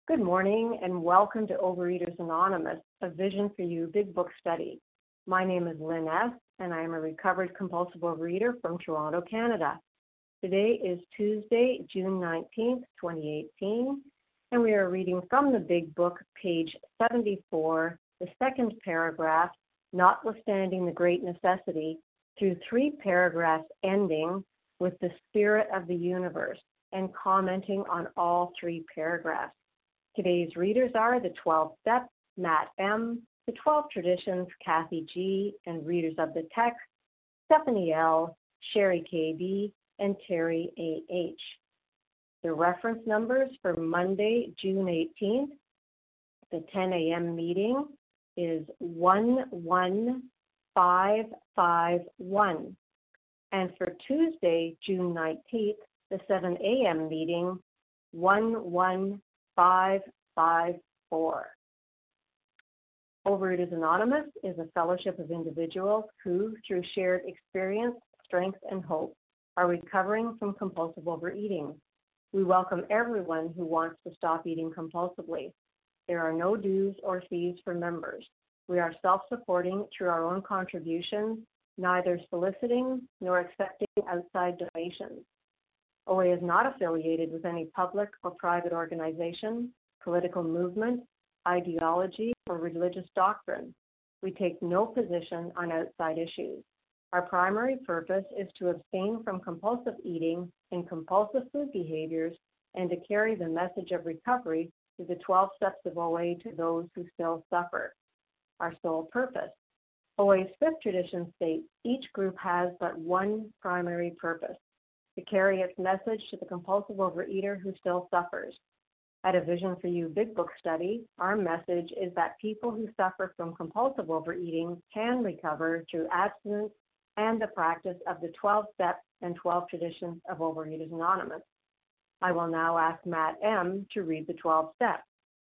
Good morning and welcome to Overeaters Anonymous, a Vision for You Big Book study. My name is Lynn S. and I am a recovered compulsive overeater from Toronto, Canada. Today is Tuesday, June 19th, 2018, and we are reading from the Big Book, page 74, the second paragraph, Notwithstanding the Great Necessity, through 3 paragraphs ending with the Spirit of the Universe and commenting on all 3 paragraphs. Today's readers are the 12 Steps, Matt M., the 12 Traditions, Kathy G., and readers of the text, Stephanie L., Sherry K.B., and Terry A.H. The reference numbers for Monday, June 18th, the 10 a.m. meeting is 11551. And for Tuesday, June 19th, the 7 a.m. meeting, 11554. Overeaters Anonymous is a fellowship of individuals who, through shared experience, strength, and hope, are recovering from compulsive overeating. We welcome everyone who wants to stop eating compulsively. There are no dues or fees for members. We are self-supporting through our own contributions, neither soliciting nor accepting outside donations. OA is not affiliated with any public or private organization, political movement, ideology, or religious doctrine. We take no position on outside issues. Our primary purpose is to abstain from compulsive eating and compulsive food behaviors and to carry the message of recovery through the 12 steps of OA to those who still suffer. Our sole purpose. OA's 5th tradition states each group has but one primary purpose, to carry its message to the compulsive overeater who still suffers. At a Vision for You Big Book study, our message is that people who suffer from compulsive overeating can recover through abstinence and the practice of the 12 steps and 12 traditions of Overeaters Anonymous. I will now ask Matt M. to read the 12 steps.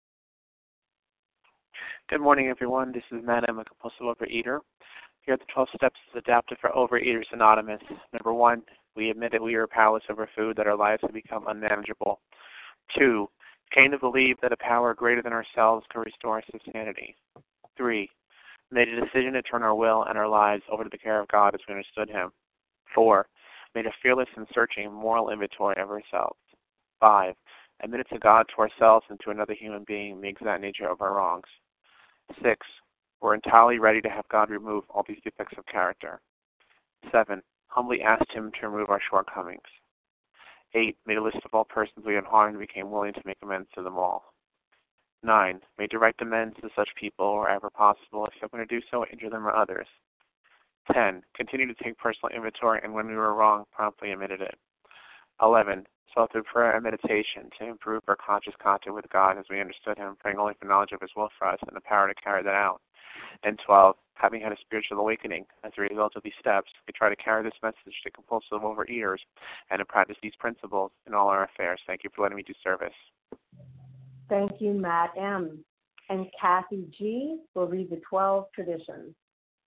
Good morning, everyone. This is Matt M., a compulsive overeater. Here are the 12 steps adapted for Overeaters Anonymous. Number 1, we admit that we are powerless over food, that our lives have become unmanageable. 2, came to believe that a power greater than ourselves can restore us to sanity. 3, made a decision to turn our will and our lives over to the care of God as we understood Him. 4, made a fearless and searching moral inventory of ourselves. 5, admitted to God, to ourselves, and to another human being the exact nature of our wrongs. 6, we're entirely ready to have God remove all these defects of character. 7, humbly asked Him to remove our shortcomings. 8, made a list of all persons we had harmed and became willing to make amends to them all. 9, made direct amends to such people wherever possible, except when to do so injure them or others. 10, continued to take personal inventory, and when we were wrong, promptly admitted it. 11, sought through prayer and meditation to improve our conscious contact with God as we understood Him, praying only for knowledge of His will for us and the power to carry that out. And 12, having had a spiritual awakening as a result of these steps, we try to carry this message to compulsive overeaters and to practice these principles in all our affairs. Thank you for letting me do service. Thank you, Matt M. And Kathy G. will read the 12 traditions.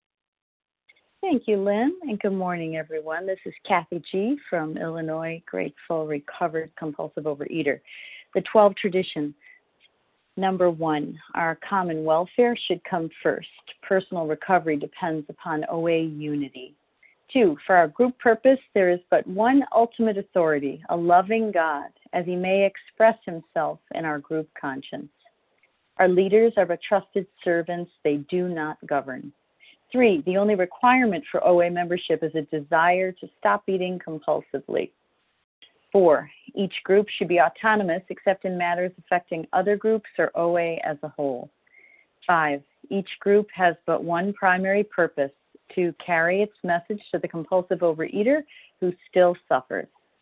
Thank you, Lynn, and good morning, everyone. This is Kathy G. from Illinois, grateful, recovered, compulsive overeater. The 12 traditions. Number 1, our common welfare should come first. Personal recovery depends upon OA unity. 2, for our group purpose, there is but one ultimate authority, a loving God, as He may express Himself in our group conscience. Our leaders are but trusted servants, they do not govern. 3, the only requirement for OA membership is a desire to stop eating compulsively. 4, each group should be autonomous except in matters affecting other groups or OA as a whole. 5, each group has but one primary purpose, to carry its message to the compulsive overeater who still suffers.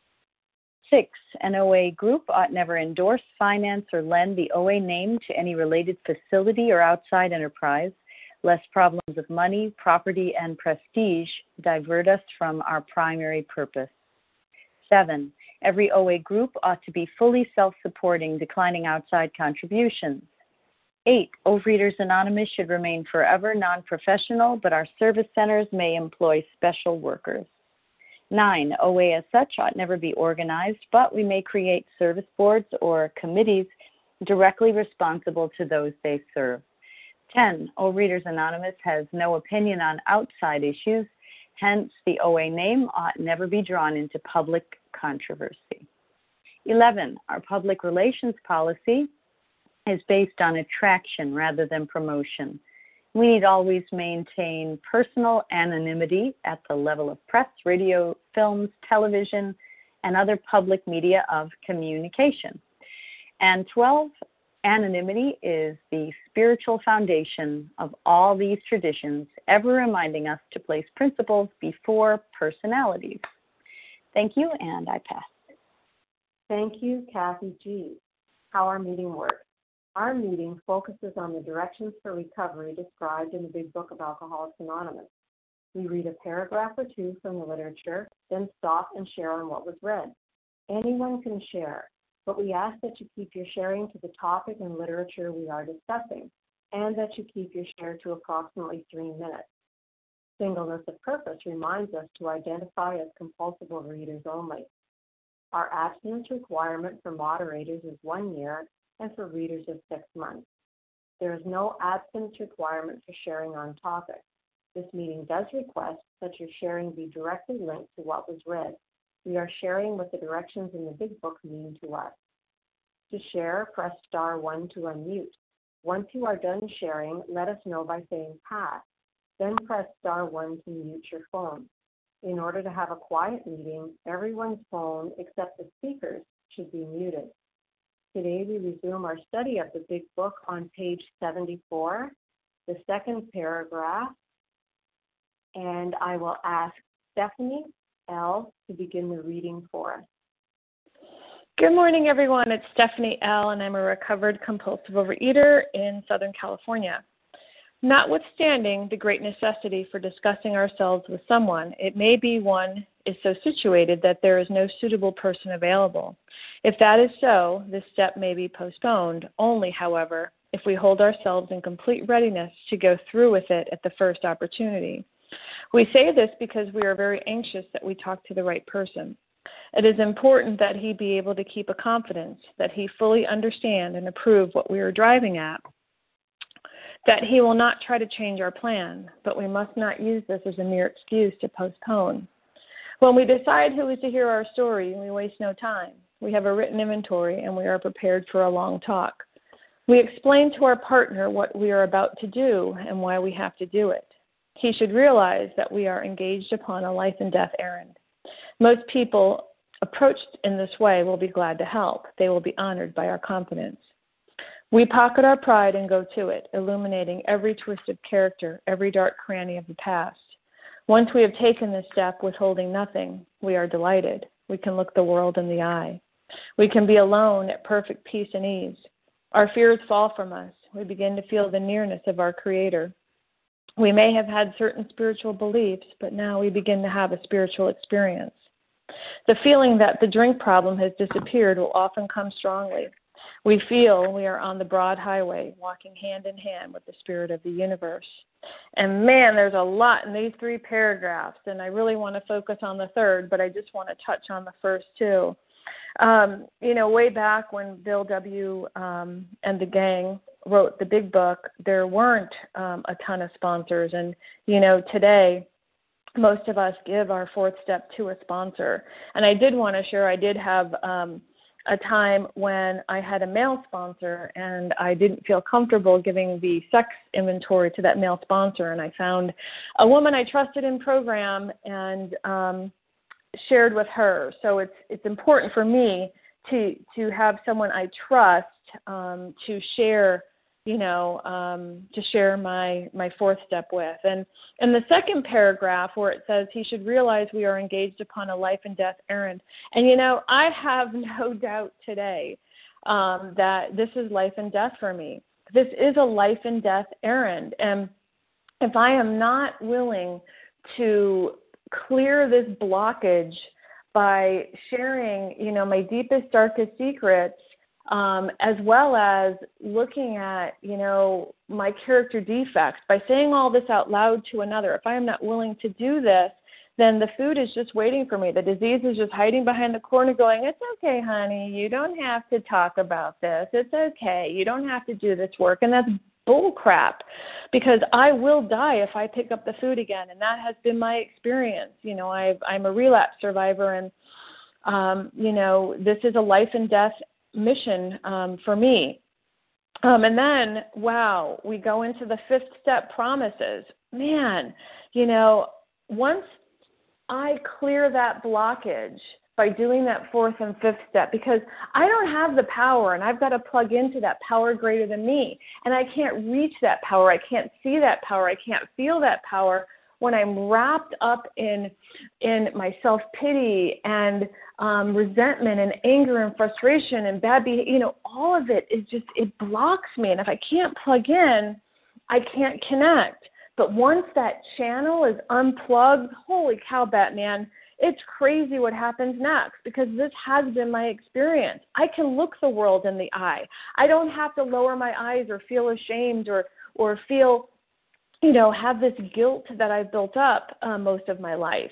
6, an OA group ought never endorse, finance, or lend the OA name to any related facility or outside enterprise, lest problems of money, property, and prestige divert us from our primary purpose. 7, every OA group ought to be fully self-supporting, declining outside contributions. 8, Overeaters Anonymous should remain forever non-professional, but our service centers may employ special workers. 9, OA as such ought never be organized, but we may create service boards or committees directly responsible to those they serve. 10. Overeaters Anonymous has no opinion on outside issues, hence the OA name ought never be drawn into public controversy. 11. Our public relations policy is based on attraction rather than promotion. We need always maintain personal anonymity at the level of press, radio, films, television, and other public media of communication. And 12, anonymity is the spiritual foundation of all these traditions, ever reminding us to place principles before personalities. Thank you, and I pass. Thank you, Kathy G. How our meeting works. Our meeting focuses on the directions for recovery described in the Big Book of Alcoholics Anonymous. We read a paragraph or two from the literature, then stop and share on what was read. Anyone can share, but we ask that you keep your sharing to the topic and literature we are discussing, and that you keep your share to approximately 3 minutes. Singleness of purpose reminds us to identify as compulsive overeaters only. Our abstinence requirement for moderators is 1 year, and for readers is 6 months. There is no abstinence requirement for sharing on topics. This meeting does request that your sharing be directly linked to what was read. We are sharing what the directions in the Big Book mean to us. To share, press *1 to unmute. Once you are done sharing, let us know by saying pass. Then press *1 to mute your phone. In order to have a quiet meeting, everyone's phone except the speaker's should be muted. Today we resume our study of the Big Book on page 74, the second paragraph, and I will ask Stephanie L. to begin the reading for us. Good morning, everyone. It's Stephanie L., and I'm a recovered compulsive overeater in Southern California. Notwithstanding the great necessity for discussing ourselves with someone, it may be one is so situated that there is no suitable person available. If that is so, this step may be postponed, only, however, if we hold ourselves in complete readiness to go through with it at the first opportunity. We say this because we are very anxious that we talk to the right person. It is important that he be able to keep a confidence, that he fully understand and approve what we are driving at, that he will not try to change our plan, but we must not use this as a mere excuse to postpone. When we decide who is to hear our story, we waste no time. We have a written inventory, and we are prepared for a long talk. We explain to our partner what we are about to do and why we have to do it. He should realize that we are engaged upon a life and death errand. Most people approached in this way will be glad to help. They will be honored by our confidence. We pocket our pride and go to it, illuminating every twisted character, every dark cranny of the past. Once we have taken this step, withholding nothing, we are delighted. We can look the world in the eye. We can be alone at perfect peace and ease. Our fears fall from us. We begin to feel the nearness of our Creator. We may have had certain spiritual beliefs, but now we begin to have a spiritual experience. The feeling that the drink problem has disappeared will often come strongly. We feel we are on the broad highway, walking hand in hand with the spirit of the universe. And man, there's a lot in these 3 paragraphs, and I really want to focus on the third, but I just want to touch on the first 2. Way back when Bill W. And the gang wrote the Big Book, there weren't a ton of sponsors. And, today, most of us give our 4th step to a sponsor. And I did want to share, I did have a time when I had a male sponsor, and I didn't feel comfortable giving the sex inventory to that male sponsor. And I found a woman I trusted in program and shared with her. So it's important for me to have someone I trust to share, to share my 4th step with. And in the second paragraph where it says he should realize we are engaged upon a life and death errand. And, I have no doubt today that this is life and death for me. This is a life and death errand. And if I am not willing to clear this blockage by sharing, my deepest, darkest secrets, as well as looking at, my character defects, by saying all this out loud to another, if I am not willing to do this, then the food is just waiting for me. The disease is just hiding behind the corner going, it's okay, honey. You don't have to talk about this. It's okay. You don't have to do this work. And that's bull crap, because I will die if I pick up the food again. And that has been my experience. I'm a relapse survivor, and, this is a life and death mission for me. And then, wow, we go into the 5th step, promises. Man, once I clear that blockage by doing that 4th and 5th step, because I don't have the power, and I've got to plug into that power greater than me, and I can't reach that power. I can't see that power. I can't feel that power when I'm wrapped up in my self-pity and resentment and anger and frustration and bad behavior. All of it is just, it blocks me. And if I can't plug in, I can't connect. But once that channel is unplugged, holy cow, Batman, it's crazy what happens next, because this has been my experience. I can look the world in the eye. I don't have to lower my eyes or feel ashamed or feel, have this guilt that I've built up most of my life.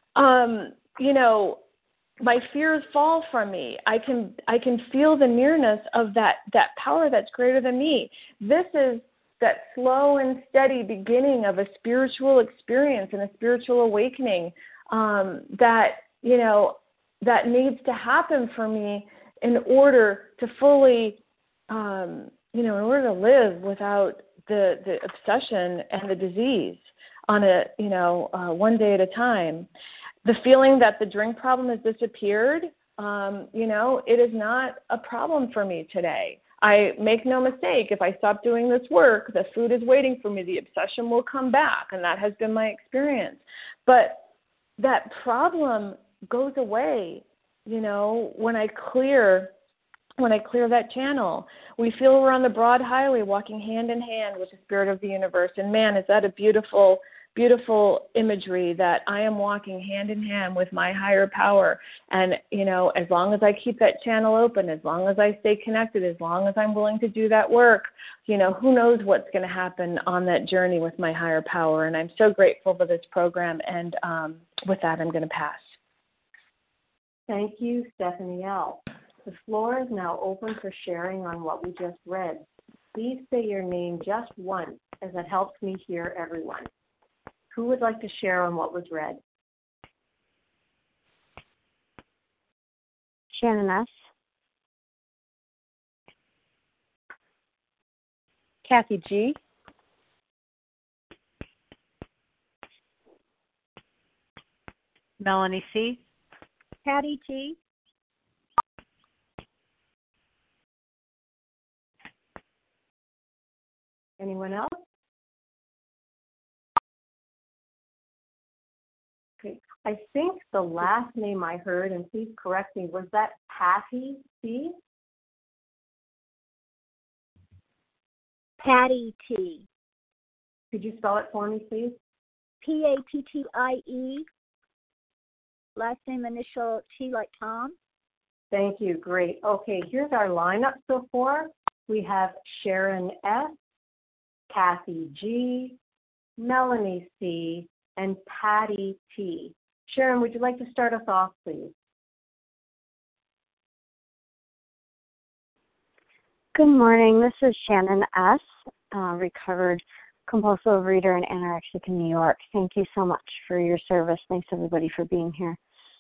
My fears fall from me. I can feel the nearness of that power that's greater than me. This is that slow and steady beginning of a spiritual experience and a spiritual awakening that needs to happen for me in order to fully, in order to live without the obsession and the disease on one day at a time. The feeling that the drink problem has disappeared, it is not a problem for me today. I make no mistake, if I stop doing this work, the food is waiting for me, the obsession will come back, and that has been my experience. But that problem goes away, when I clear that channel. We feel we're on the broad highway walking hand in hand with the spirit of the universe. And man, is that a beautiful, beautiful imagery, that I am walking hand in hand with my higher power. And, as long as I keep that channel open, as long as I stay connected, as long as I'm willing to do that work, who knows what's going to happen on that journey with my higher power. And I'm so grateful for this program. And with that, I'm going to pass. Thank you, Stephanie L. The floor is now open for sharing on what we just read. Please say your name just once, as it helps me hear everyone. Who would like to share on what was read? Shannon S. Kathy G. Melanie C. Patty T. Anyone else? Okay. I think the last name I heard, and please correct me, was that Patty C? Patty T. Could you spell it for me, please? Pattie. Last name initial T like Tom. Thank you. Great. Okay, here's our lineup so far. We have Sharon S., Kathy G., Melanie C., and Patty T. Sharon, would you like to start us off, please? Good morning. This is Shannon S., recovered compulsive overeater and anorexic in New York. Thank you so much for your service. Thanks, everybody, for being here.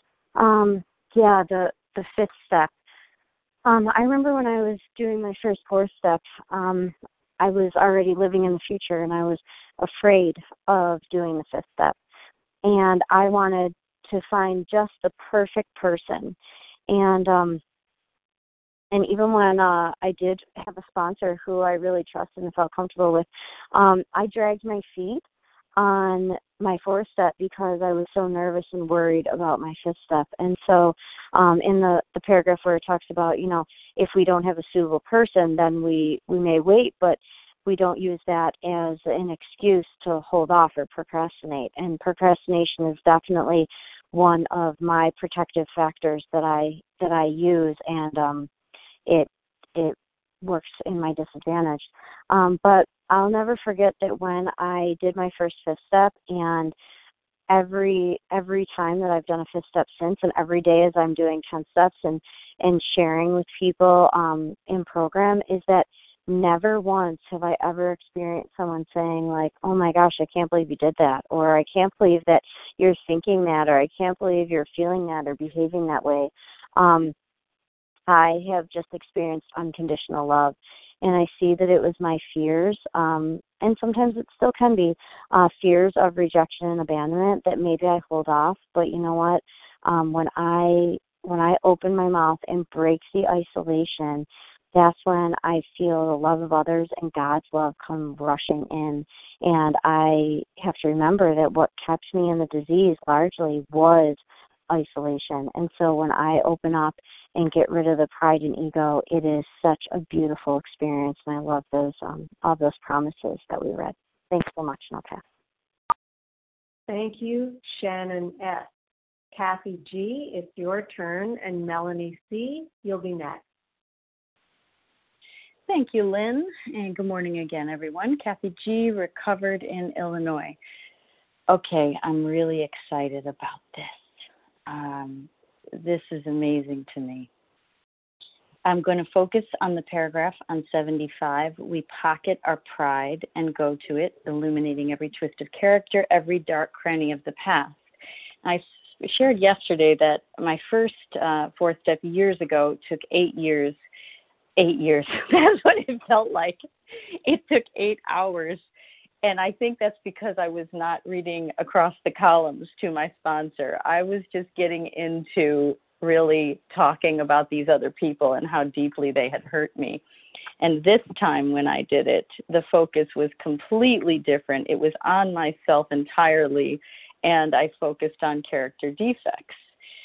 The 5th step. I remember when I was doing my first 4th step, I was already living in the future, and I was afraid of doing the 5th step. And I wanted to find just the perfect person. And even when I did have a sponsor who I really trusted and felt comfortable with, I dragged my feet on my 4th step because I was so nervous and worried about my 5th step. And so in the paragraph where it talks about, if we don't have a suitable person, then we may wait, but we don't use that as an excuse to hold off or procrastinate. And procrastination is definitely one of my protective factors that I use, and it works in my disadvantage. But I'll never forget that when I did my first 5th step and every time that I've done a 5th step since, and every day as I'm doing 10 steps and sharing with people in program, is that never once have I ever experienced someone saying like, oh my gosh, I can't believe you did that, or I can't believe that you're thinking that, or I can't believe you're feeling that or behaving that way. I have just experienced unconditional love, and I see that it was my fears, and sometimes it still can be fears of rejection and abandonment that maybe I hold off. But you know what? When I open my mouth and break the isolation, that's when I feel the love of others and God's love come rushing in. And I have to remember that what kept me in the disease largely was isolation. And so when I open up and get rid of the pride and ego, it is such a beautiful experience. And I love those all those promises that we read. Thanks so much, and I'll pass. Thank you, Shannon S. Kathy G., it's your turn, and Melanie C., you'll be next. Thank you, Lynn, and good morning again, everyone. Kathy G., recovered in Illinois. Okay, I'm really excited about this. This is amazing to me. I'm going to focus on the paragraph on 75. We pocket our pride and go to it, illuminating every twist of character, every dark cranny of the past. I shared yesterday that my first 4th step years ago took 8 years. 8 years. That's what it felt like. It took 8 hours. And I think that's because I was not reading across the columns to my sponsor. I was just getting into really talking about these other people and how deeply they had hurt me. And this time when I did it, the focus was completely different. It was on myself entirely, and I focused on character defects.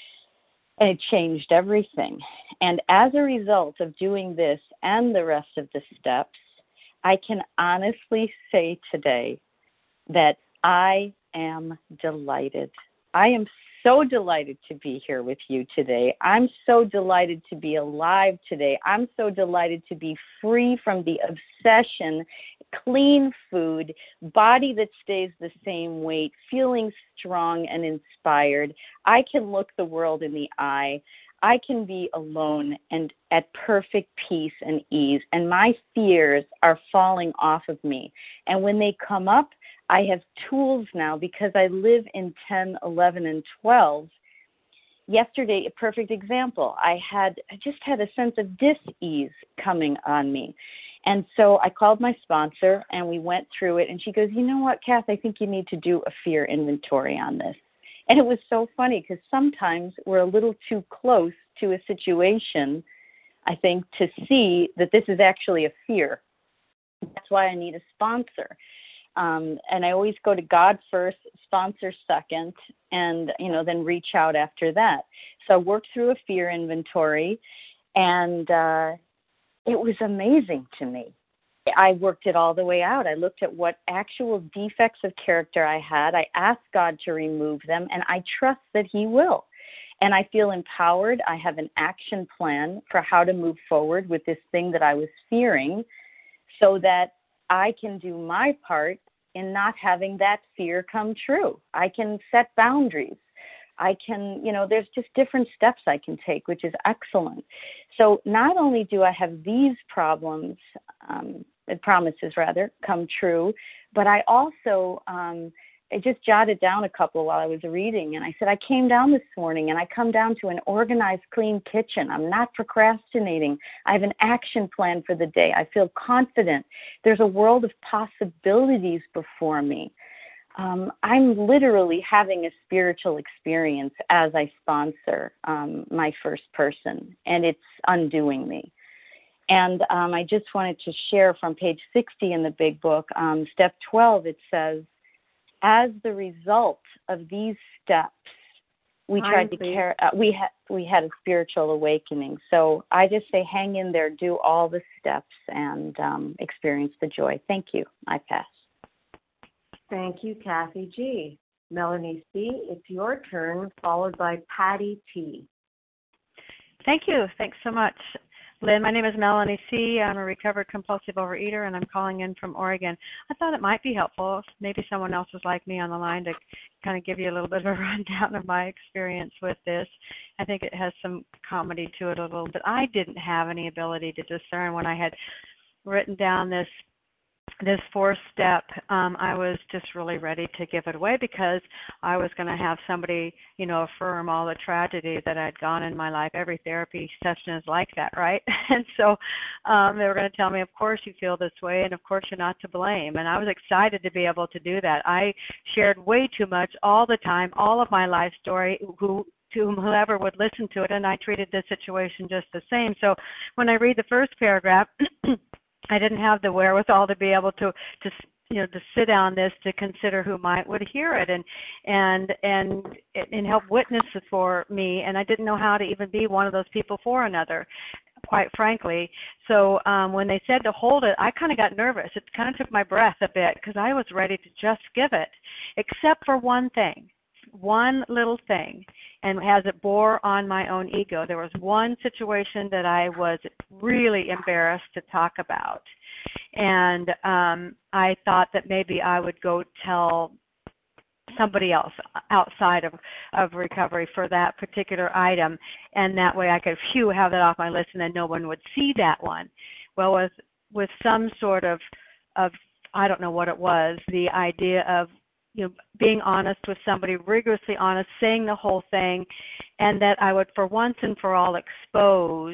And it changed everything. And as a result of doing this and the rest of the steps, I can honestly say today that I am delighted. I am so delighted to be here with you today. I'm so delighted to be alive today. I'm so delighted to be free from the obsession, clean food, body that stays the same weight, feeling strong and inspired. I can look the world in the eye. I can be alone and at perfect peace and ease, and my fears are falling off of me. And when they come up, I have tools now because I live in 10, 11, and 12. Yesterday, a perfect example, I just had a sense of dis-ease coming on me. And so I called my sponsor, and we went through it, and she goes, you know what, Kath, I think you need to do a fear inventory on this. And it was so funny because sometimes we're a little too close to a situation, I think, to see that this is actually a fear. That's why I need a sponsor. And I always go to God first, sponsor second, and, then reach out after that. So I worked through a fear inventory, and it was amazing to me. I worked it all the way out. I looked at what actual defects of character I had. I asked God to remove them, and I trust that He will. And I feel empowered. I have an action plan for how to move forward with this thing that I was fearing so that I can do my part in not having that fear come true. I can set boundaries. I can, there's just different steps I can take, which is excellent. So not only do I have these promises come true, but I also, I just jotted down a couple while I was reading, and I said, I came down this morning, and I come down to an organized, clean kitchen. I'm not procrastinating. I have an action plan for the day. I feel confident. There's a world of possibilities before me. I'm literally having a spiritual experience as I sponsor my first person, and it's undoing me. And I just wanted to share from page 60 in the big book, step 12, it says, as the result of these steps, we tried to care. We had a spiritual awakening. So I just say, hang in there, do all the steps, and experience the joy. Thank you. I pass. Thank you, Kathy G. Melanie C., it's your turn, followed by Patty T. Thank you. Thanks so much. Lynn, my name is Melanie C. I'm a recovered compulsive overeater, and I'm calling in from Oregon. I thought it might be helpful if maybe someone else was like me on the line to kind of give you a little bit of a rundown of my experience with this. I think it has some comedy to it a little bit. I didn't have any ability to discern when I had written down this fourth step. I was just really ready to give it away because I was going to have somebody, affirm all the tragedy that I'd gone in my life. Every therapy session is like that, right? And so they were going to tell me, of course you feel this way, and of course you're not to blame. And I was excited to be able to do that. I shared way too much all the time, all of my life story, to whoever would listen to it, and I treated the situation just the same. So when I read the first paragraph, I didn't have the wherewithal to be able to sit on this to consider who would hear it and help witness it for me. And I didn't know how to even be one of those people for another, quite frankly. So when they said to hold it, I kind of got nervous. It kind of took my breath a bit because I was ready to just give it, except for one thing. One little thing, and as it bore on my own ego. There was one situation that I was really embarrassed to talk about, and I thought that maybe I would go tell somebody else outside of recovery for that particular item, and that way I could have that off my list, and then no one would see that one. Well, with some sort of I don't know what it was, the idea of being honest with somebody, rigorously honest, saying the whole thing, and that I would for once and for all expose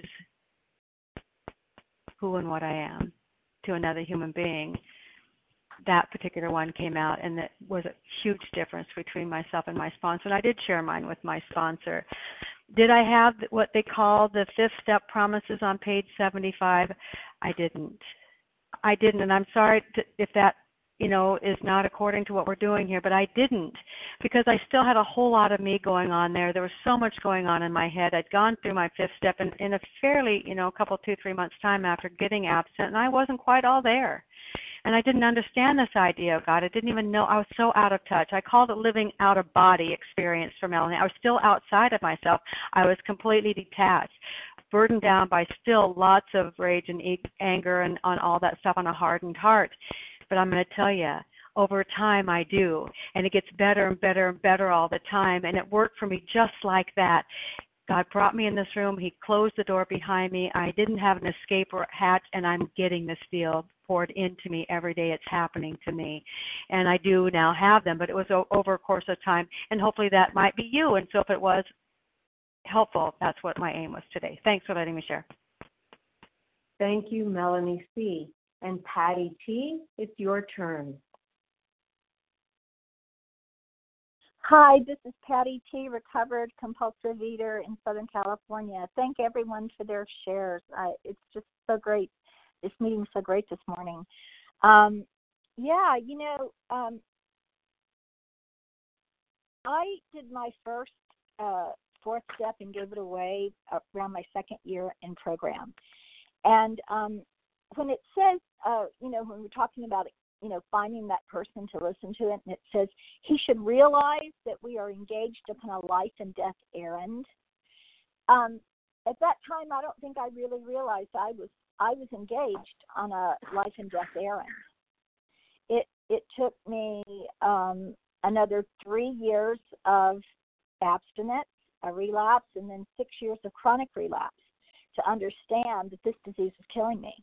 who and what I am to another human being. That particular one came out, and it was a huge difference between myself and my sponsor. And I did share mine with my sponsor. Did I have what they call the fifth step promises on page 75? I didn't, and I'm sorry if that is not according to what we're doing here, but I didn't, because I still had a whole lot of me going on there. There was so much going on in my head. I'd gone through my fifth step in a fairly, couple, 2-3 months time after getting abstinent, and I wasn't quite all there. And I didn't understand this idea of God. I didn't even know. I was so out of touch. I called it living out of body experience for Melanie. I was still outside of myself. I was completely detached, burdened down by still lots of rage and anger and on all that stuff on a hardened heart. But I'm going to tell you, over time I do, and it gets better and better and better all the time, and it worked for me just like that. God brought me in this room. He closed the door behind me. I didn't have an escape hatch, and I'm getting this steel poured into me every day. It's happening to me, and I do now have them, but it was over a course of time, and hopefully that might be you. And so if it was helpful, that's what my aim was today. Thanks for letting me share. Thank you, Melanie C. And Patty T., it's your turn. Hi, this is Patty T., recovered compulsive eater in Southern California. Thank everyone for their shares. It's just so great. This meeting's so great this morning. I did my first fourth step and gave it away around my second year in program. And when it says, when we're talking about, finding that person to listen to it, and it says he should realize that we are engaged upon a life and death errand. At that time, I don't think I really realized I was engaged on a life and death errand. It took me another 3 years of abstinence, a relapse, and then 6 years of chronic relapse to understand that this disease is killing me.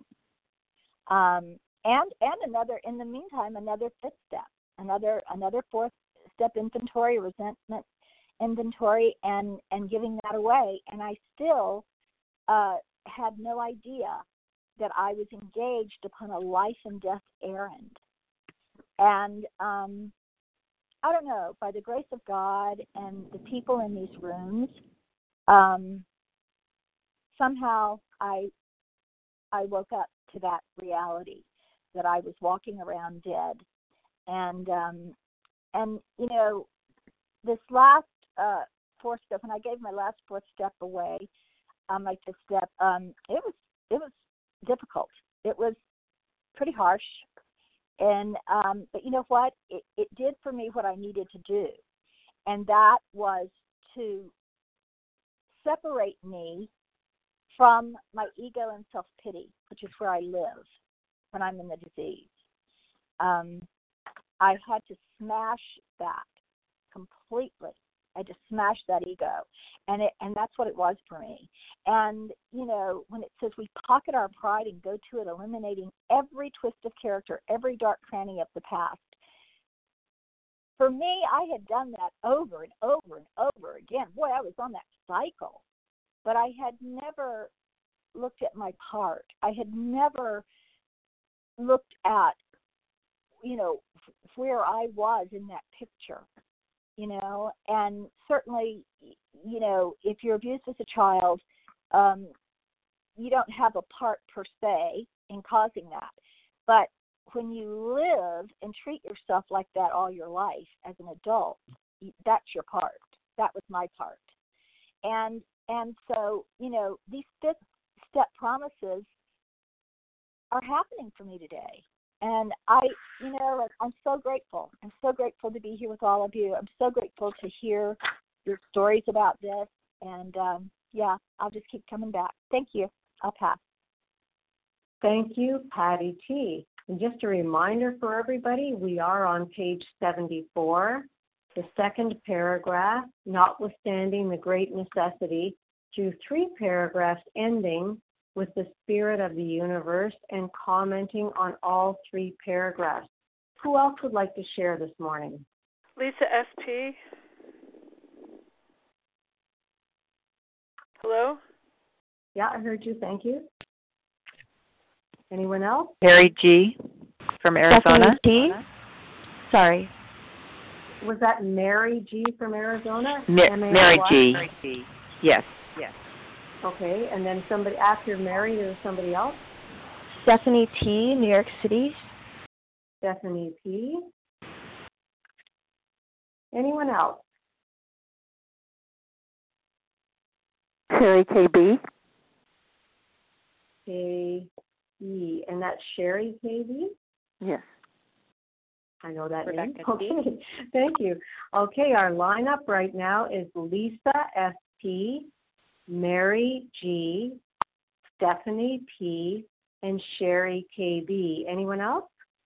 And another, in the meantime, another fifth step, another fourth step inventory, resentment inventory, and giving that away. And I still had no idea that I was engaged upon a life and death errand. And I don't know, by the grace of God and the people in these rooms, somehow I woke up to that reality that I was walking around dead. And this last fourth step, when I gave my last fourth step away, my fifth step, it was difficult. It was pretty harsh. And but you know what? It did for me what I needed to do. And that was to separate me from my ego and self-pity, which is where I live when I'm in the disease. I had to smash that completely. I had to smash that ego, and that's what it was for me. And, you know, when it says we pocket our pride and go to it, eliminating every twist of character, every dark cranny of the past, for me, I had done that over and over and over again. Boy, I was on that cycle. But I had never looked at my part. I had never looked at, you know, where I was in that picture, you know. And certainly, you know, if you're abused as a child, you don't have a part per se in causing that. But when you live and treat yourself like that all your life as an adult, that's your part. That was my part. And so, you know, these fifth step promises are happening for me today. And I'm so grateful. I'm so grateful to be here with all of you. I'm so grateful to hear your stories about this. And I'll just keep coming back. Thank you. I'll pass. Thank you, Patty T. And just a reminder for everybody, we are on page 74, the second paragraph, notwithstanding the great necessity, through 3 paragraphs ending with the spirit of the universe and commenting on all 3 paragraphs. Who else would like to share this morning? Lisa S.P. Hello? Yeah, I heard you. Thank you. Anyone else? Mary G. from Arizona. Stephanie T. Sorry. Was that Mary G. from Arizona? Mary G. Yes. Okay, and then somebody after Mary, there's somebody else? Stephanie T., New York City. Stephanie P. Anyone else? Sherry KB. K-E. And that's Sherry KB? Yes. I know that Rebecca name. Okay, thank you. Okay, our lineup right now is Lisa S.P., Mary G., Stephanie P., and Sherry KB. Anyone else?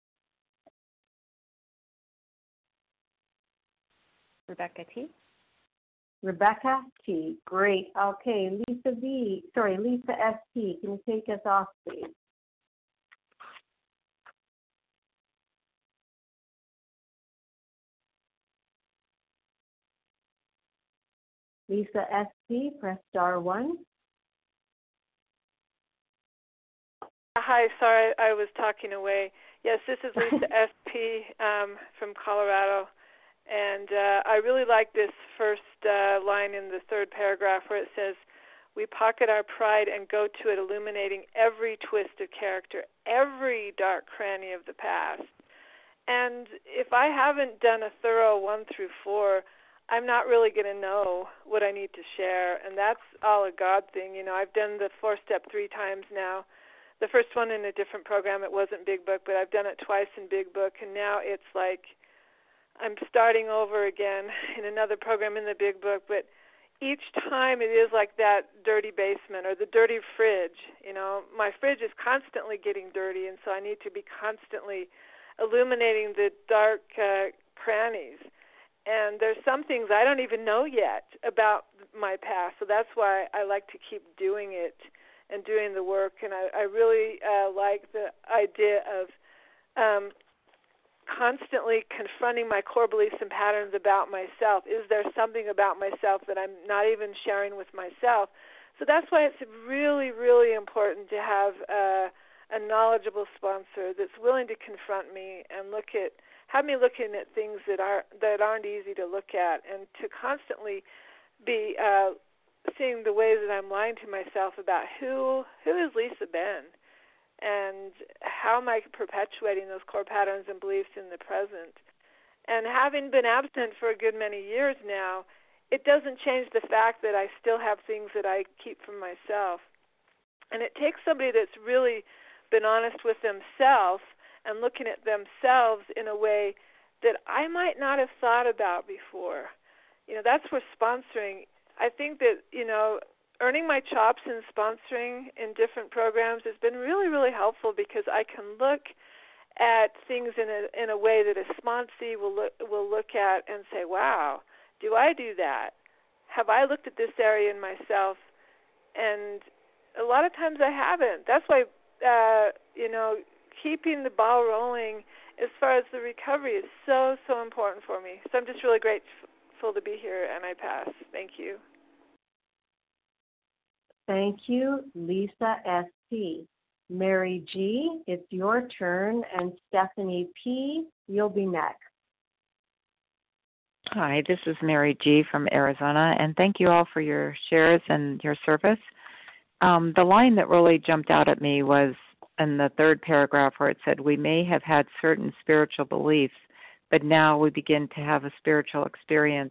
Rebecca T. Rebecca T. Great. Okay, Lisa S.P., can you take us off, please? Lisa S.P., press star 1. Hi, sorry, I was talking away. Yes, this is Lisa S.P. From Colorado. And I really like this first line in the 3rd paragraph where it says, we pocket our pride and go to it, illuminating every twist of character, every dark cranny of the past. And if I haven't done a thorough 1 through 4, I'm not really going to know what I need to share, and that's all a God thing. You know, I've done the 4-step 3 times now. The first one in a different program, it wasn't Big Book, but I've done it twice in Big Book, and now it's like I'm starting over again in another program in the Big Book, but each time it is like that dirty basement or the dirty fridge. You know, my fridge is constantly getting dirty, and so I need to be constantly illuminating the dark crannies. And there's some things I don't even know yet about my past, so that's why I like to keep doing it and doing the work. And I really like the idea of constantly confronting my core beliefs and patterns about myself. Is there something about myself that I'm not even sharing with myself? So that's why it's really, really important to have a knowledgeable sponsor that's willing to confront me and have me looking at things that aren't easy to look at, and to constantly be seeing the ways that I'm lying to myself about who is Lisa been, and how am I perpetuating those core patterns and beliefs in the present. And having been absent for a good many years now, it doesn't change the fact that I still have things that I keep from myself. And it takes somebody that's really been honest with themselves and looking at themselves in a way that I might not have thought about before. You know, that's where sponsoring, I think that, you know, earning my chops in sponsoring in different programs has been really, really helpful because I can look at things in a way that a sponsee will look at and say, wow, do I do that? Have I looked at this area in myself? And a lot of times I haven't. That's why, keeping the ball rolling as far as the recovery is so, so important for me. So I'm just really grateful to be here, and I pass. Thank you. Thank you, Lisa S.P. Mary G., it's your turn, and Stephanie P., you'll be next. Hi, this is Mary G. from Arizona, and thank you all for your shares and your service. The line that really jumped out at me was in the third paragraph where it said, we may have had certain spiritual beliefs, but now we begin to have a spiritual experience.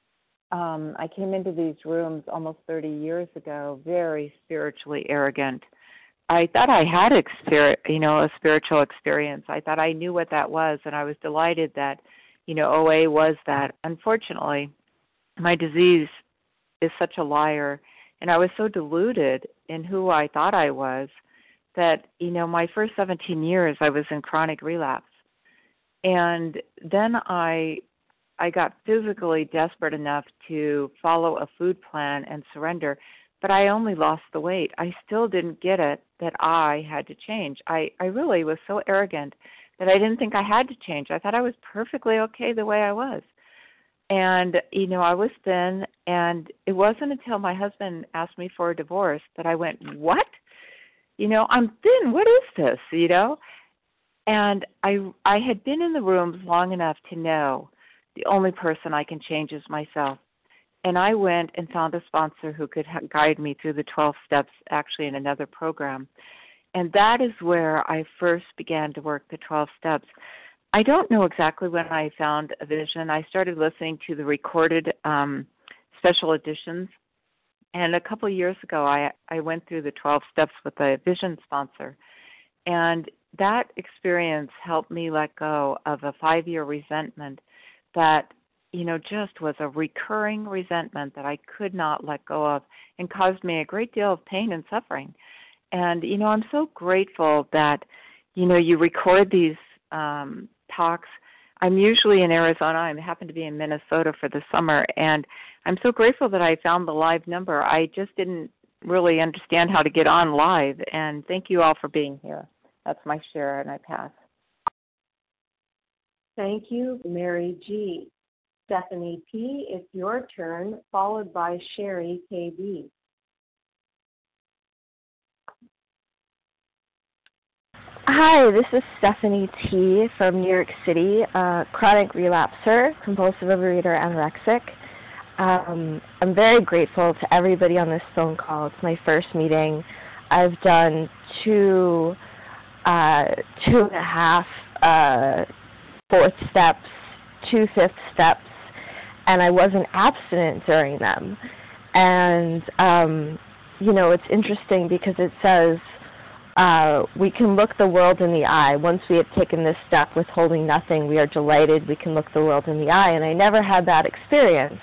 I came into these rooms almost 30 years ago, very spiritually arrogant. I thought I had a spiritual experience. I thought I knew what that was, and I was delighted that, OA was that. Unfortunately, my disease is such a liar, and I was so deluded in who I thought I was that, my first 17 years I was in chronic relapse. And then I got physically desperate enough to follow a food plan and surrender, but I only lost the weight. I still didn't get it that I had to change. I really was so arrogant that I didn't think I had to change. I thought I was perfectly okay the way I was. And, I was thin, and it wasn't until my husband asked me for a divorce that I went, what? I'm thin. What is this, And I had been in the rooms long enough to know the only person I can change is myself. And I went and found a sponsor who could guide me through the 12 steps, actually in another program. And that is where I first began to work the 12 steps. I don't know exactly when I found a vision. I started listening to the recorded special editions. And a couple of years ago, I went through the 12 steps with a vision sponsor. And that experience helped me let go of a 5-year resentment that, just was a recurring resentment that I could not let go of and caused me a great deal of pain and suffering. And, I'm so grateful that, you record these talks. I'm usually in Arizona. I happen to be in Minnesota for the summer, and I'm so grateful that I found the live number. I just didn't really understand how to get on live, and thank you all for being here. That's my share, and I pass. Thank you, Mary G. Stephanie P., it's your turn, followed by Sherry KB. Hi, this is Stephanie T. from New York City, chronic relapser, compulsive overeater, anorexic. I'm very grateful to everybody on this phone call. It's my first meeting. I've done 2.5 fourth steps, 2 fifth steps, and I wasn't abstinent during them. And, it's interesting because it says, we can look the world in the eye. Once we have taken this step, withholding nothing, we are delighted. We can look the world in the eye. And I never had that experience.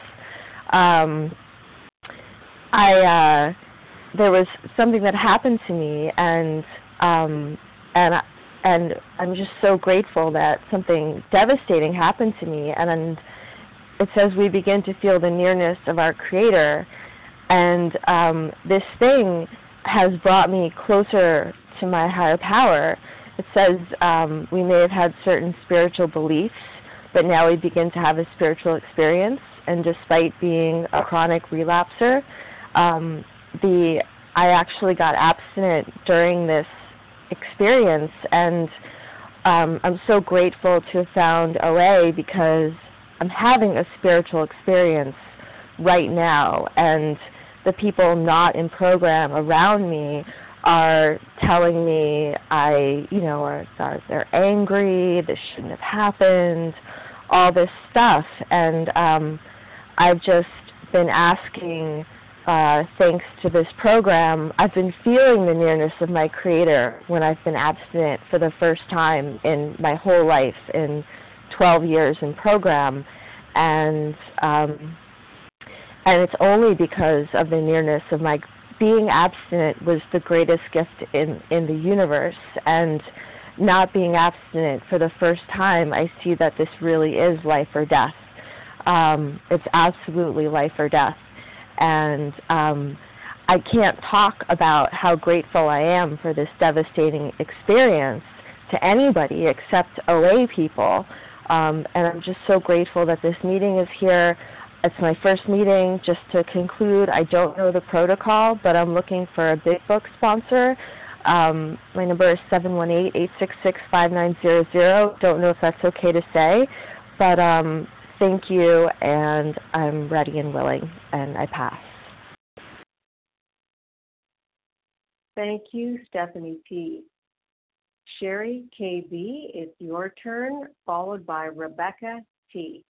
There was something that happened to me, and I'm just so grateful that something devastating happened to me. And it says we begin to feel the nearness of our Creator. And this thing has brought me closer to my higher power. It says we may have had certain spiritual beliefs, but now we begin to have a spiritual experience. And despite being a chronic relapser, I actually got abstinent during this experience. And I'm so grateful to have found OA because I'm having a spiritual experience right now. And the people not in program around me are telling me they're angry, this shouldn't have happened, all this stuff. And I've just been asking, thanks to this program, I've been feeling the nearness of my Creator when I've been abstinent for the first time in my whole life, in 12 years in program. And it's only because of the nearness of my being abstinent was the greatest gift in the universe. And not being abstinent for the first time, I see that this really is life or death. It's absolutely life or death. And I can't talk about how grateful I am for this devastating experience to anybody except OA people. And I'm just so grateful that this meeting is here. It's my first meeting. Just to conclude, I don't know the protocol, but I'm looking for a big book sponsor. My number is 718-866-5900. Don't know if that's okay to say, but thank you, and I'm ready and willing, and I pass. Thank you, Stephanie P. Sherry KB, it's your turn, followed by Rebecca T.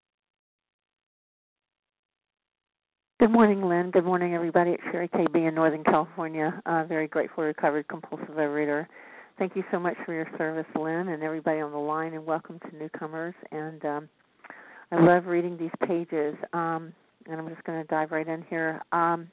Good morning, Lynn. Good morning, everybody. It's Sherry KB in Northern California. Very grateful, recovered compulsive overeater. Thank you so much for your service, Lynn, and everybody on the line, and welcome to newcomers. And I love reading these pages, and I'm just going to dive right in here.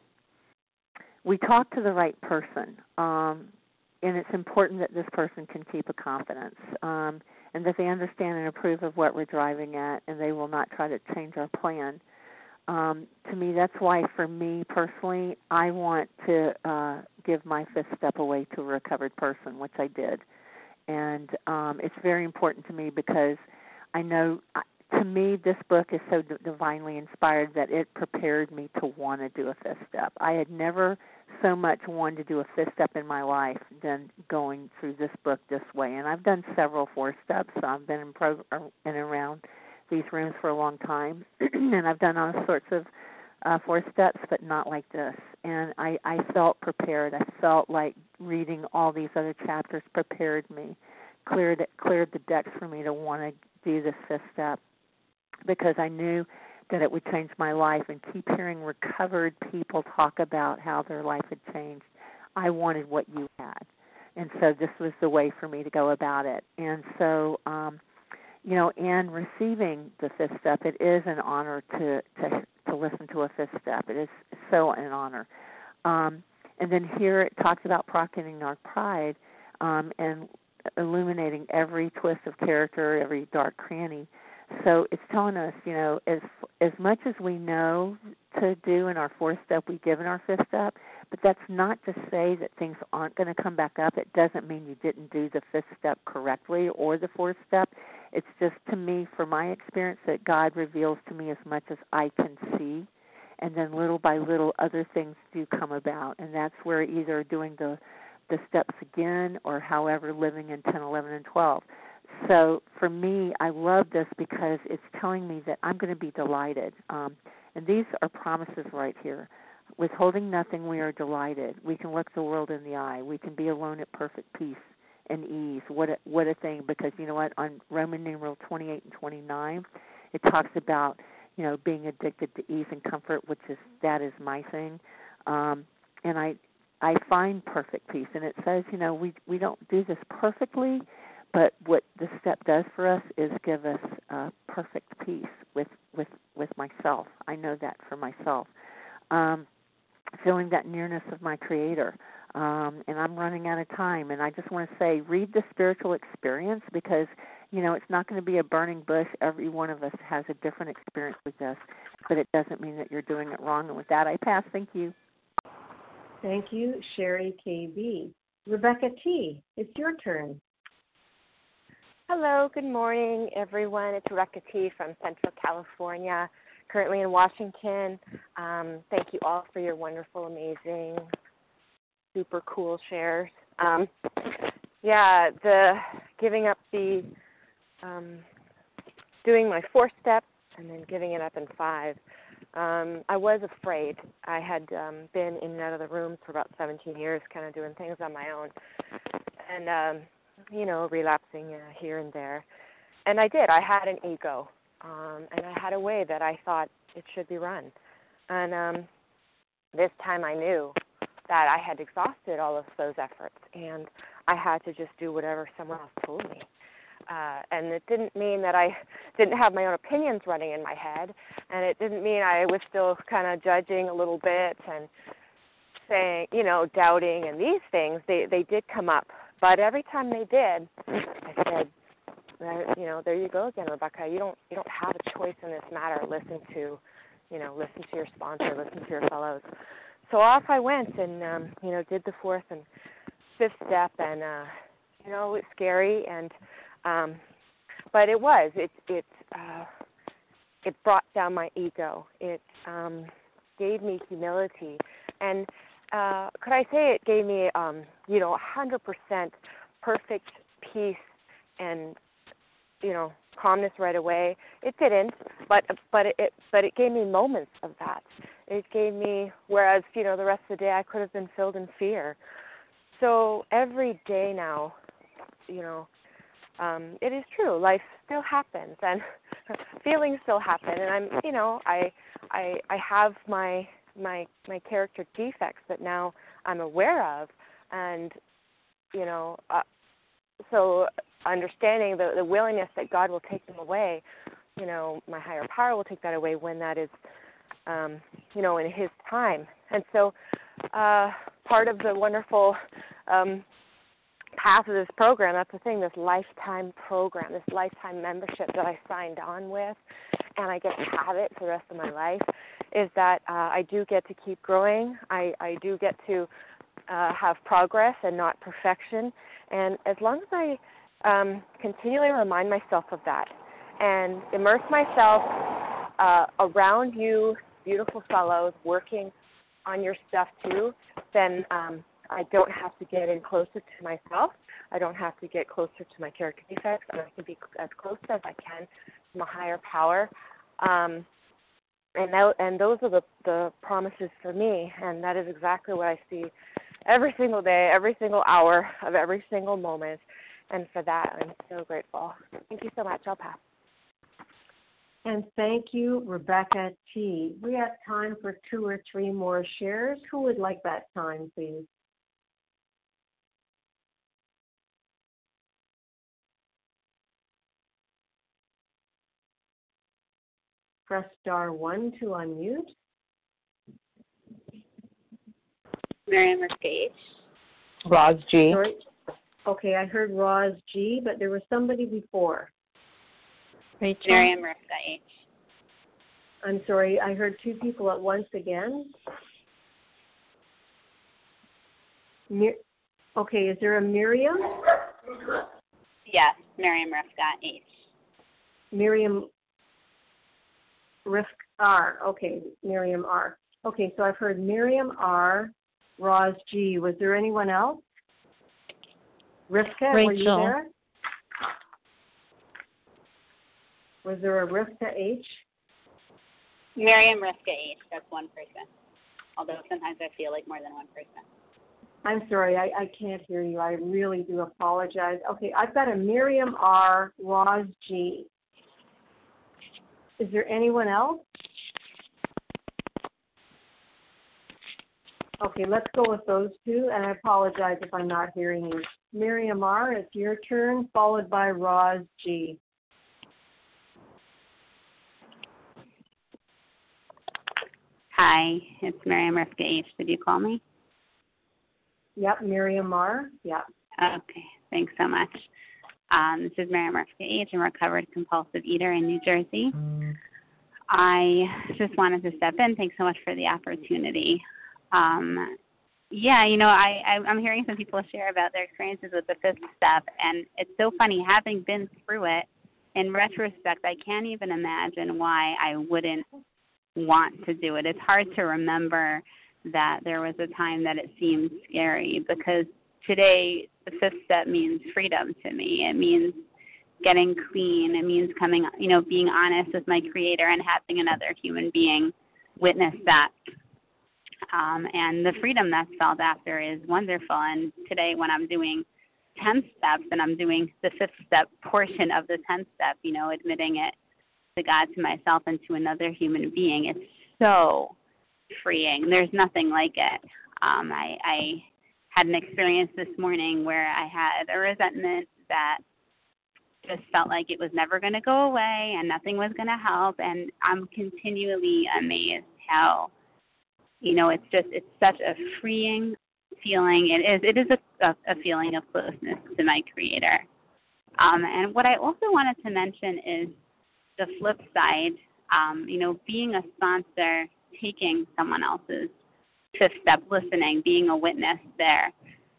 We talk to the right person, and it's important that this person can keep a confidence, and that they understand and approve of what we're driving at, and they will not try to change our plan. To me, that's why, for me personally, I want to give my fifth step away to a recovered person, which I did. And it's very important to me because I know, to me, this book is so divinely inspired that it prepared me to want to do a fifth step. I had never so much wanted to do a fifth step in my life than going through this book this way. And I've done several four steps. I've been in and around these rooms for a long time, and I've done all sorts of four steps, but not like this. And I felt prepared. I felt like reading all these other chapters prepared me, cleared the decks for me to want to do this fifth step, because I knew that it would change my life. And keep hearing recovered people talk about how their life had changed. I wanted what you had. And so this was the way for me to go about it. And so, and receiving the fifth step, it is an honor to listen to a fifth step. It is so an honor. And then here it talks about pocketing our pride and illuminating every twist of character, every dark cranny. So it's telling us, as much as we know to do in our fourth step, we give in our fifth step, but that's not to say that things aren't going to come back up. It doesn't mean you didn't do the fifth step correctly or the fourth step. It's just, to me, from my experience, that God reveals to me as much as I can see, and then little by little other things do come about, and that's where either doing the steps again or however living in 10, 11, and 12. So for me, I love this because it's telling me that I'm going to be delighted. And these are promises right here. Withholding nothing, we are delighted. We can look the world in the eye. We can be alone at perfect peace and ease. What a thing, because you know what? On Roman numeral 28 and 29, it talks about, being addicted to ease and comfort, that is my thing. And I find perfect peace. And it says, we don't do this perfectly, but what the step does for us is give us perfect peace with myself. I know that for myself. Feeling that nearness of my Creator. And I'm running out of time. And I just want to say, read the spiritual experience, because, it's not going to be a burning bush. Every one of us has a different experience with this, but it doesn't mean that you're doing it wrong. And with that, I pass. Thank you. Thank you, Sherry KB. Rebecca T., it's your turn. Hello, good morning, everyone. It's Rebecca T. from Central California, currently in Washington. Thank you all for your wonderful, amazing, super cool shares. The giving up the, doing my fourth step and then giving it up in 5. I was afraid. I had been in and out of the rooms for about 17 years, kind of doing things on my own. And, relapsing here and there. And I did. I had an ego, and I had a way that I thought it should be run. And this time I knew that I had exhausted all of those efforts, and I had to just do whatever someone else told me. And it didn't mean that I didn't have my own opinions running in my head, and it didn't mean I was still kind of judging a little bit and saying, doubting and these things, they did come up. But every time they did, I said, there you go again, Rebecca. You don't have a choice in this matter. Listen to your sponsor, listen to your fellows. So off I went and did the 4th and 5th step, and it was scary, and but it brought down my ego. It gave me humility, and could I say it gave me 100% perfect peace and calmness right away. It didn't, but it gave me moments of that. It gave me, whereas the rest of the day I could have been filled in fear. So every day now, it is true. Life still happens, and feelings still happen, and I have my character defects that now I'm aware of, and so understanding the willingness that God will take them away, my higher power will take that away when that is, in His time. And so part of the wonderful path of this program, that's the thing, this lifetime program, this lifetime membership that I signed on with, and I get to have it for the rest of my life, is that I do get to keep growing. I do get to have progress and not perfection. And as long as I continually remind myself of that and immerse myself around you, beautiful fellows, working on your stuff too, then I don't have to get in closer to myself. I don't have to get closer to my character defects, and I can be as close as I can to my higher power. And those are the promises for me, and that is exactly what I see every single day, every single hour of every single moment. And for that, I'm so grateful. Thank you so much. I'll pass. And thank you, Rebecca T. We have time for 2 or 3 more shares. Who would like that time, please? Press *1 to unmute. Miriam Risky. Roz G. Sorry. Okay, I heard Roz G, but there was somebody before. Rachel. Miriam Rifka H. I'm sorry, I heard 2 people at once again. Okay, is there a Miriam? Yes, Miriam Rifka H. Miriam Rifka R. Okay, Miriam R. Okay, so I've heard Miriam R, Roz G. Was there anyone else? Rivka, were you there? Was there a Rivka H? Miriam Rivka H. That's one person. Although sometimes I feel like more than one person. I'm sorry, I can't hear you. I really do apologize. Okay, I've got a Miriam R, Roz G. Is there anyone else? Okay, let's go with those 2, and I apologize if I'm not hearing you. Miriam R., it's your turn, followed by Roz G. Hi, it's Miriam Rifka H. Did you call me? Yep, Miriam R. Yep. Okay, thanks so much. This is Miriam Rifka H. I'm a recovered compulsive eater in New Jersey. I just wanted to step in. Thanks so much for the opportunity. I'm hearing some people share about their experiences with the 5th step, and it's so funny, having been through it, in retrospect, I can't even imagine why I wouldn't want to do it. It's hard to remember that there was a time that it seemed scary, because today the 5th step means freedom to me. It means getting clean. It means being honest with my Creator and having another human being witness that. And the freedom that's felt after is wonderful. And today when I'm doing 10 steps and I'm doing the 5th step portion of the 10th step, admitting it to God, to myself, and to another human being, it's so freeing. There's nothing like it. I had an experience this morning where I had a resentment that just felt like it was never going to go away and nothing was going to help. And I'm continually amazed how It's such a freeing feeling. It is a feeling of closeness to my Creator. And what I also wanted to mention is the flip side. Being a sponsor, taking someone else's fifth step, listening, being a witness there.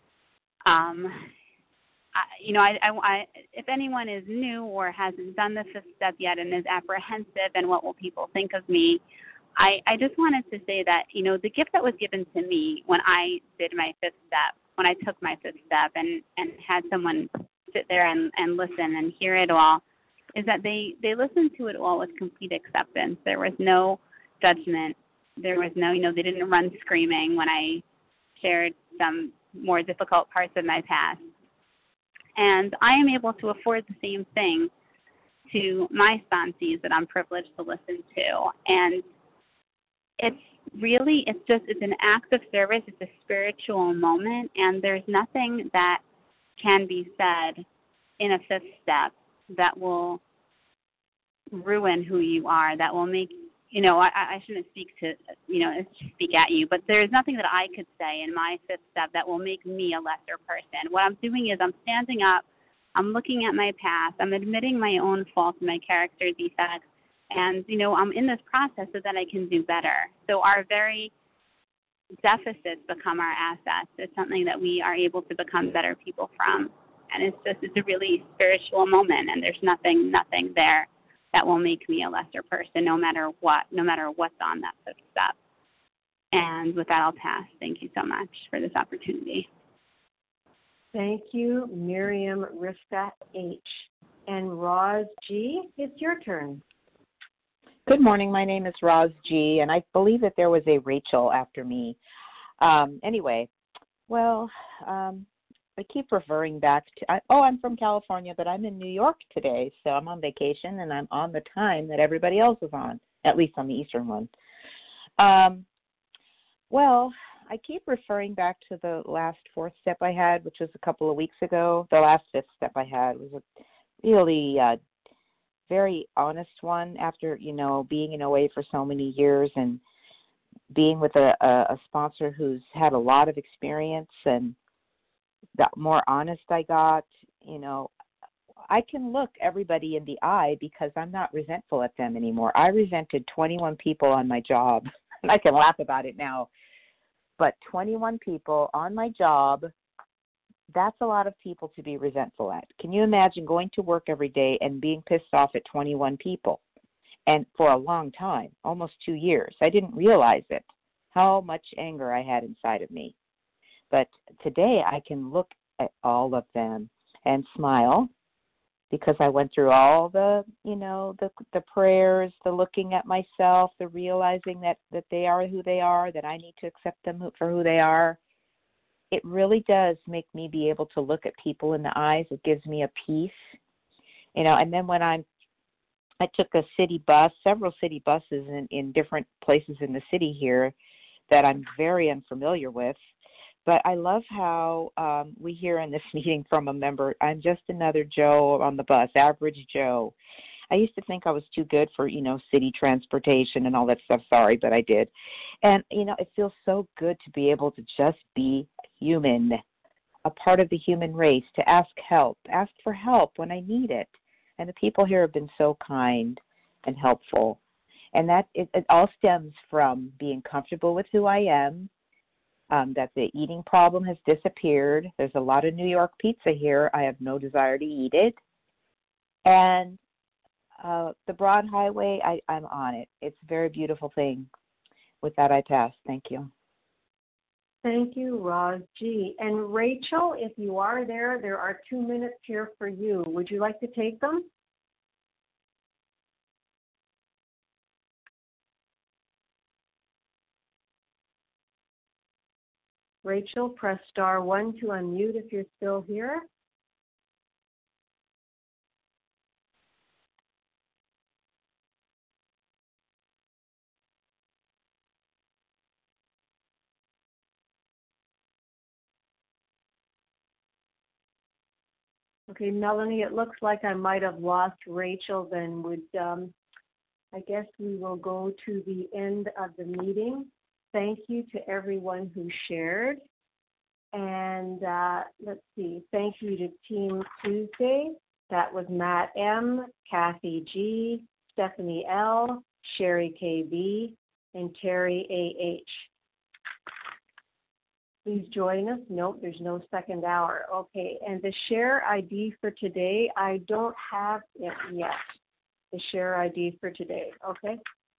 If anyone is new or hasn't done the fifth step yet and is apprehensive and what will people think of me, I just wanted to say that, the gift that was given to me when I did my fifth step, when I took my fifth step and had someone sit there and listen and hear it all, is that they listened to it all with complete acceptance. There was no judgment. There was no, they didn't run screaming when I shared some more difficult parts of my past. And I am able to afford the same thing to my sponsees that I'm privileged to listen to. And it's an act of service. It's a spiritual moment. And there's nothing that can be said in a fifth step that will ruin who you are, that will make, I shouldn't speak at you, but there's nothing that I could say in my fifth step that will make me a lesser person. What I'm doing is I'm standing up, I'm looking at my past, I'm admitting my own faults and my character defects, and, I'm in this process so that I can do better. So our very deficits become our assets. It's something that we are able to become better people from. And it's a really spiritual moment, and there's nothing there that will make me a lesser person, no matter what's on that fifth step. And with that, I'll pass. Thank you so much for this opportunity. Thank you, Miriam Rivka H. And Roz G., it's your turn. Good morning. My name is Roz G., and I believe that there was a Rachel after me. I keep referring back to, I'm from California, but I'm in New York today, so I'm on vacation, and I'm on the time that everybody else is on, at least on the Eastern one. I keep referring back to the last fourth step I had, which was a couple of weeks ago. The last fifth step I had was a really very honest one after, being in OA for so many years and being with a sponsor who's had a lot of experience. And the more honest I got, I can look everybody in the eye because I'm not resentful at them anymore. I resented 21 people on my job, and I can laugh about it now. But 21 people on my job, that's a lot of people to be resentful at. Can you imagine going to work every day and being pissed off at 21 people? And for a long time, almost 2 years, I didn't realize it, how much anger I had inside of me. But today I can look at all of them and smile because I went through all the prayers, the looking at myself, the realizing that they are who they are, that I need to accept them for who they are. It really does make me be able to look at people in the eyes. It gives me a peace, and then when I took a city bus, several city buses in different places in the city here that I'm very unfamiliar with. But I love how we hear in this meeting from a member, I'm just another Joe on the bus, average Joe. I used to think I was too good for, city transportation and all that stuff. Sorry, but I did. And, it feels so good to be able to just be human, a part of the human race, to ask for help when I need it. And the people here have been so kind and helpful. And that it all stems from being comfortable with who I am, that the eating problem has disappeared. There's a lot of New York pizza here. I have no desire to eat it. And the Broad Highway, I'm on it. It's a very beautiful thing. With that, I pass. Thank you. Thank you, Roz G. And Rachel, if you are there are 2 minutes here for you. Would you like to take them? Rachel, press *1 to unmute if you're still here. Okay, Melanie, it looks like I might have lost Rachel. Then I guess we will go to the end of the meeting. thank you to everyone who shared. And let's see, thank you to Team Tuesday. That was Matt M., Kathy G., Stephanie L., Sherry KB, and Terry A.H. Please join us. Nope, there's no second hour. Okay, and the share ID for today, I don't have it yet. The share ID for today, okay?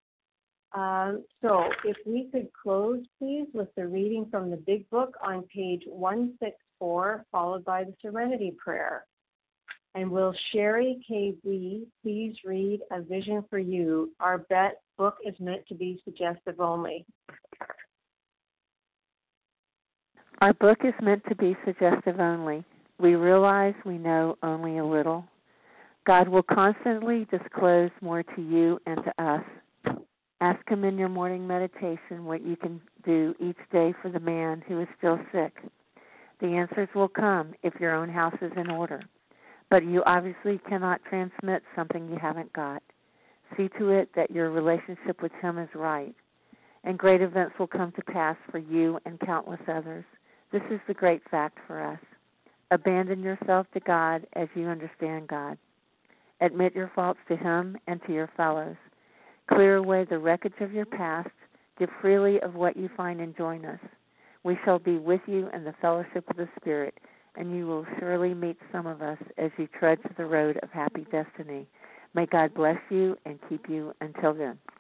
So if we could close, please, with the reading from the Big Book on page 164, followed by the Serenity Prayer. And will Sherry KB please read A Vision for You? Our book is meant to be suggestive only. Our book is meant to be suggestive only. We realize we know only a little. God will constantly disclose more to you and to us. Ask Him in your morning meditation what you can do each day for the man who is still sick. The answers will come if your own house is in order. But you obviously cannot transmit something you haven't got. See to it that your relationship with Him is right. And great events will come to pass for you and countless others. This is the great fact for us. Abandon yourself to God as you understand God. Admit your faults to Him and to your fellows. Clear away the wreckage of your past. Give freely of what you find and join us. We shall be with you in the fellowship of the Spirit, and you will surely meet some of us as you tread to the road of happy destiny. May God bless you and keep you until then.